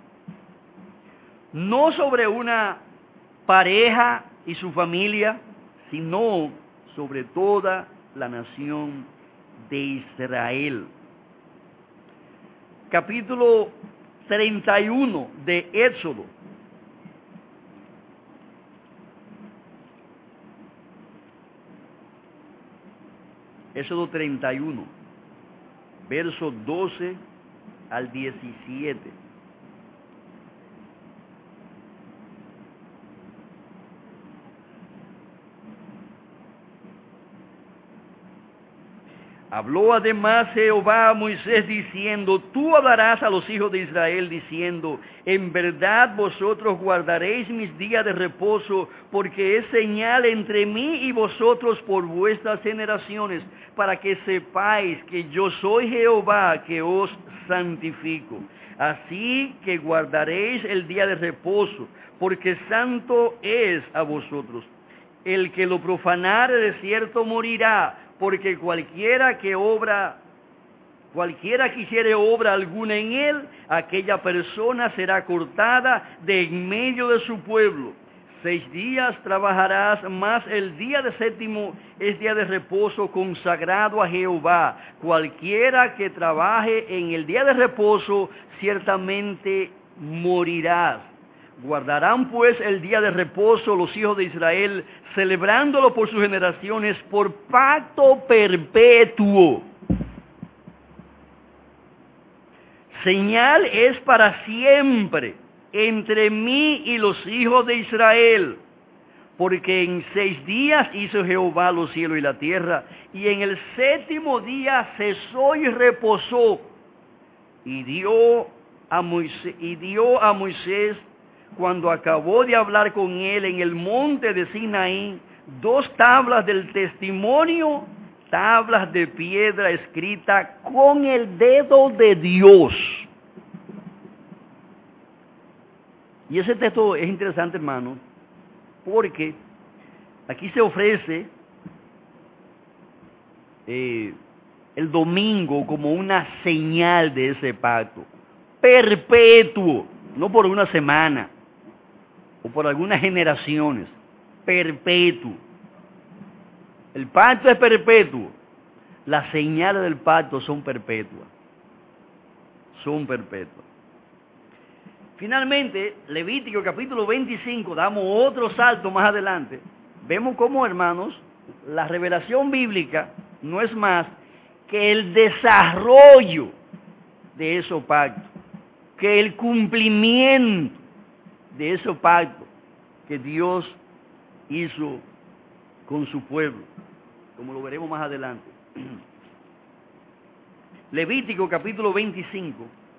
no sobre una pareja y su familia, sino sobre toda la nación de Israel. Capítulo 31 de Éxodo. Éxodo 31, versos 12 al 17. Habló además Jehová a Moisés diciendo: tú hablarás a los hijos de Israel diciendo: en verdad vosotros guardaréis mis días de reposo, porque es señal entre mí y vosotros por vuestras generaciones, para que sepáis que yo soy Jehová que os santifico. Así que guardaréis el día de reposo, porque santo es a vosotros. El que lo profanare de cierto morirá, porque cualquiera que hiciere obra alguna en él, aquella persona será cortada de en medio de su pueblo. 6 días trabajarás, mas el día de séptimo es día de reposo consagrado a Jehová. Cualquiera que trabaje en el día de reposo, ciertamente morirás. Guardarán pues el día de reposo los hijos de Israel, celebrándolo por sus generaciones, por pacto perpetuo. señal es para siempre entre mí y los hijos de Israel, porque en 6 días hizo Jehová los cielos y la tierra, y en el 7º día cesó y reposó, y dio a Moisés, cuando acabó de hablar con él en el monte de Sinaí, 2 tablas del testimonio, tablas de piedra escritas con el dedo de Dios. Y ese texto es interesante, hermano, porque aquí se ofrece el domingo como una señal de ese pacto, perpetuo, no por una semana o por algunas generaciones, perpetuo. El pacto es perpetuo, las señales del pacto son perpetuas, Finalmente, Levítico capítulo 25, damos otro salto más adelante, vemos cómo, hermanos, la revelación bíblica no es más que el desarrollo de esos pactos, que el cumplimiento de esos pactos que Dios hizo con su pueblo, como lo veremos más adelante. Levítico capítulo 25.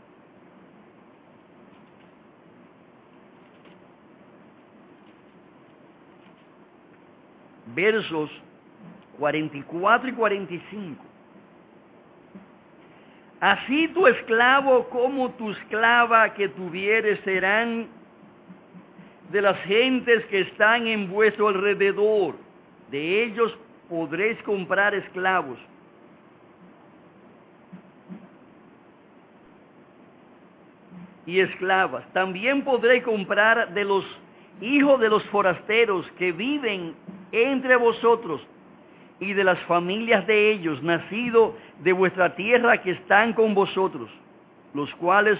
Versos 44 y 45. Así tu esclavo como tu esclava que tuvieres serán de las gentes que están en vuestro alrededor. De ellos podréis comprar esclavos. Y esclavas. También podréis comprar de los hijos de los forasteros que viven entre vosotros y de las familias de ellos, nacidos de vuestra tierra que están con vosotros, los cuales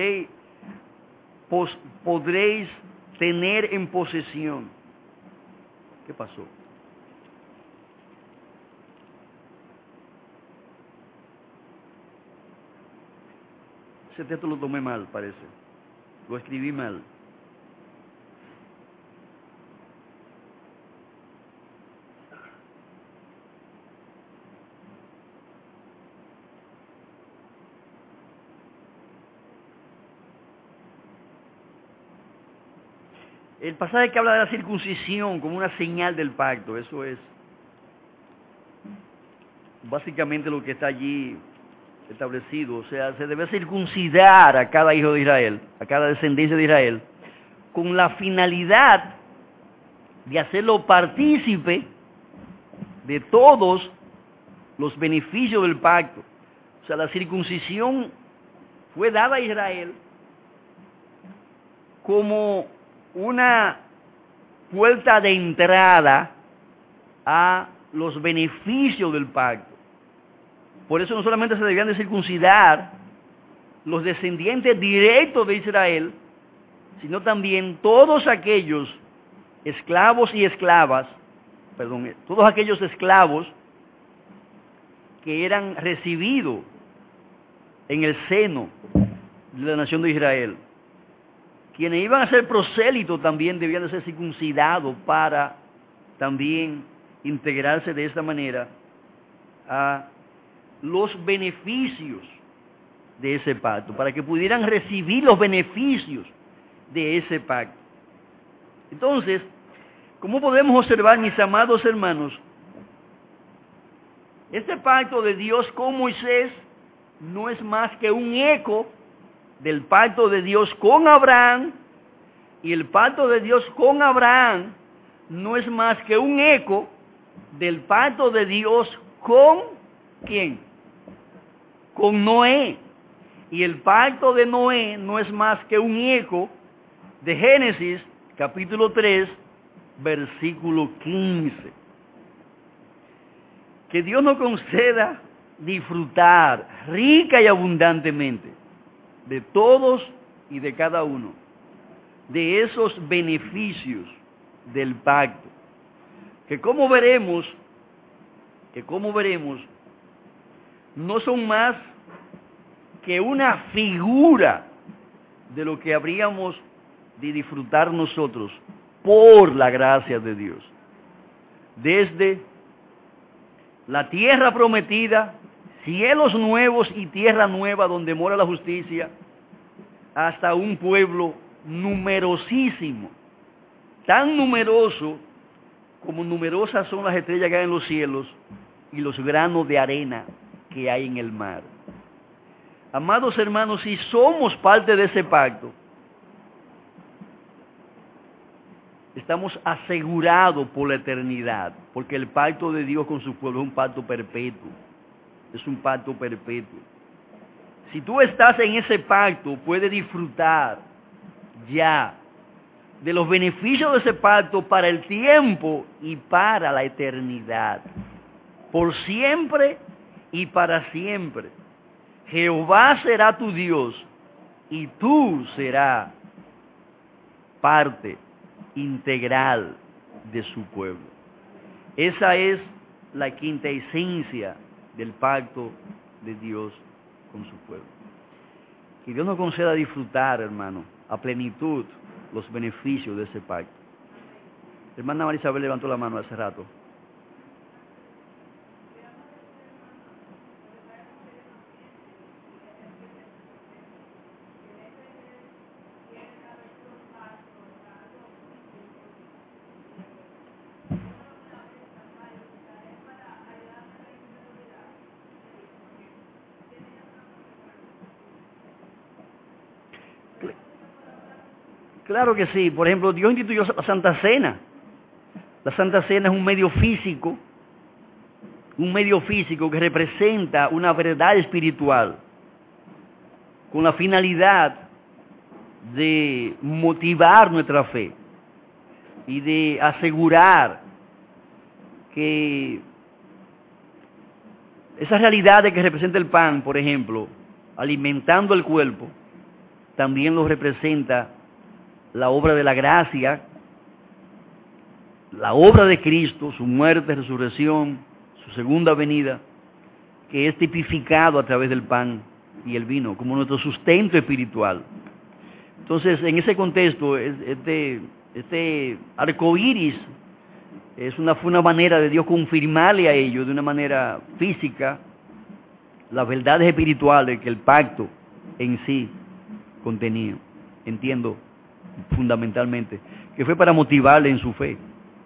podréis tener en posesión. ¿Qué pasó? Ese texto lo tomé mal, parece. Lo escribí mal. El pasaje que habla de la circuncisión como una señal del pacto, eso es básicamente lo que está allí establecido. O sea, se debe circuncidar a cada hijo de Israel, a cada descendencia de Israel, con la finalidad de hacerlo partícipe de todos los beneficios del pacto. O sea, la circuncisión fue dada a Israel como una puerta de entrada a los beneficios del pacto. Por eso no solamente se debían de circuncidar los descendientes directos de Israel, sino también todos aquellos esclavos y esclavas, todos aquellos esclavos que eran recibidos en el seno de la nación de Israel. Quienes iban a ser prosélitos también debían de ser circuncidados para también integrarse de esta manera a los beneficios de ese pacto, para que pudieran recibir los beneficios de ese pacto. Entonces, ¿cómo podemos observar, mis amados hermanos? Este pacto de Dios con Moisés no es más que un eco del pacto de Dios con Abraham, y el pacto de Dios con Abraham no es más que un eco del pacto de Dios con ¿quién? Con Noé. Y el pacto de Noé no es más que un eco de Génesis capítulo 3, versículo 15. Que Dios nos conceda disfrutar rica y abundantemente de todos y de cada uno de esos beneficios del pacto, que como veremos, no son más que una figura de lo que habríamos de disfrutar nosotros por la gracia de Dios. Desde la tierra prometida, cielos nuevos y tierra nueva donde mora la justicia, hasta un pueblo numerosísimo, tan numeroso como numerosas son las estrellas que hay en los cielos y los granos de arena que hay en el mar. Amados hermanos, si somos parte de ese pacto, estamos asegurados por la eternidad, porque el pacto de Dios con su pueblo es un pacto perpetuo, es un pacto perpetuo. Si tú estás en ese pacto, puedes disfrutar ya de los beneficios de ese pacto para el tiempo y para la eternidad, por siempre y para siempre. Jehová será tu Dios y tú serás parte integral de su pueblo. Esa es la quinta esencia del pacto de Dios con su pueblo. Que Dios nos conceda disfrutar, hermano, a plenitud los beneficios de ese pacto. Hermana María Isabel levantó la mano hace rato. Claro que sí. Por ejemplo, Dios instituyó la Santa Cena. La Santa Cena es un medio físico que representa una verdad espiritual, con la finalidad de motivar nuestra fe y de asegurar que esas realidades que representa el pan, por ejemplo, alimentando el cuerpo, también lo representa la obra de la gracia, la obra de Cristo, su muerte, resurrección, su segunda venida, que es tipificado a través del pan y el vino, como nuestro sustento espiritual. Entonces, en ese contexto, este arco iris fue una manera de Dios confirmarle a ellos de una manera física las verdades espirituales que el pacto en sí contenía. Entiendo fundamentalmente que fue para motivarle en su fe.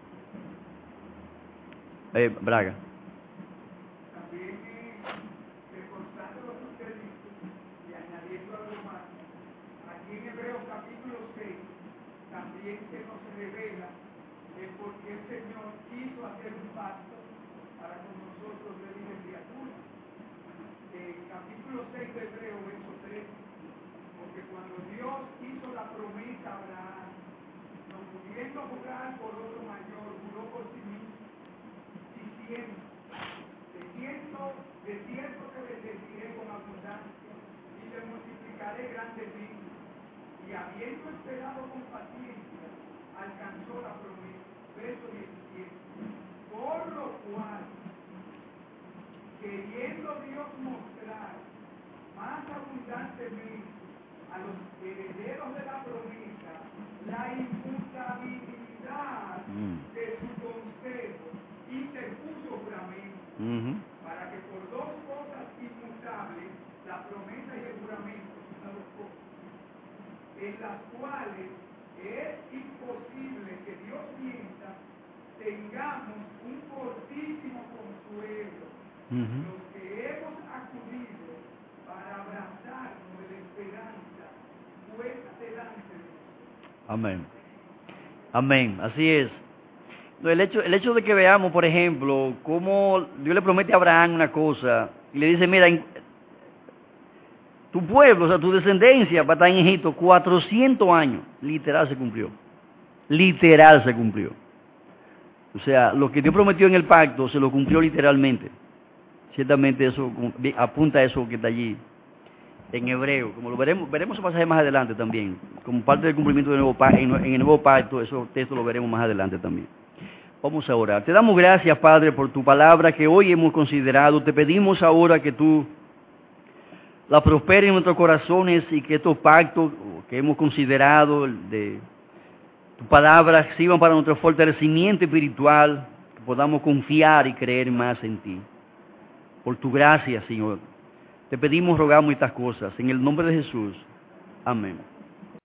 Braga. También reforzando lo que usted dice y añadiendo algo más, aquí en Hebreos capítulo 6 también se nos revela el por qué el Señor quiso hacer un pacto para con nosotros de libre criatura. Capítulo 6 de Hebreos, verso 3, porque cuando Dios hizo la promesa a Abraham, no pudiendo jurar por otro mayor, juró por sí mismo, diciendo, de cierto que bendeciré con abundancia y te multiplicaré grandemente. Y habiendo esperado con paciencia, alcanzó la promesa. Verso 17. Por lo cual, queriendo Dios mostrar más abundantemente a los herederos de la promesa la inmutabilidad de su consejo, interpuso juramento, para que por dos cosas inmutables, la promesa y el juramento, son las dos cosas, en las cuales es imposible que Dios mienta, tengamos un fortísimo consuelo, los que hemos acudido para abrazarnos de la esperanza puesta delante de nosotros. Amén. Amén, así es. El hecho de que veamos, por ejemplo, cómo Dios le promete a Abraham una cosa y le dice, mira, tu pueblo, o sea, tu descendencia va a estar en Egipto 400 años. Literal se cumplió. Literal se cumplió. O sea, lo que Dios prometió en el pacto se lo cumplió literalmente. Ciertamente eso apunta a eso que está allí en hebreo, como lo veremos ese pasaje más adelante también, como parte del cumplimiento del nuevo pacto, en el nuevo pacto, esos textos lo veremos más adelante también. Vamos a orar. Te damos gracias, Padre, por tu palabra que hoy hemos considerado. Te pedimos ahora que tú la prospere en nuestros corazones y que estos pactos que hemos considerado de tus palabras sirvan para nuestro fortalecimiento espiritual, que podamos confiar y creer más en ti. Por tu gracia, Señor. Te pedimos, rogamos estas cosas. En el nombre de Jesús. Amén.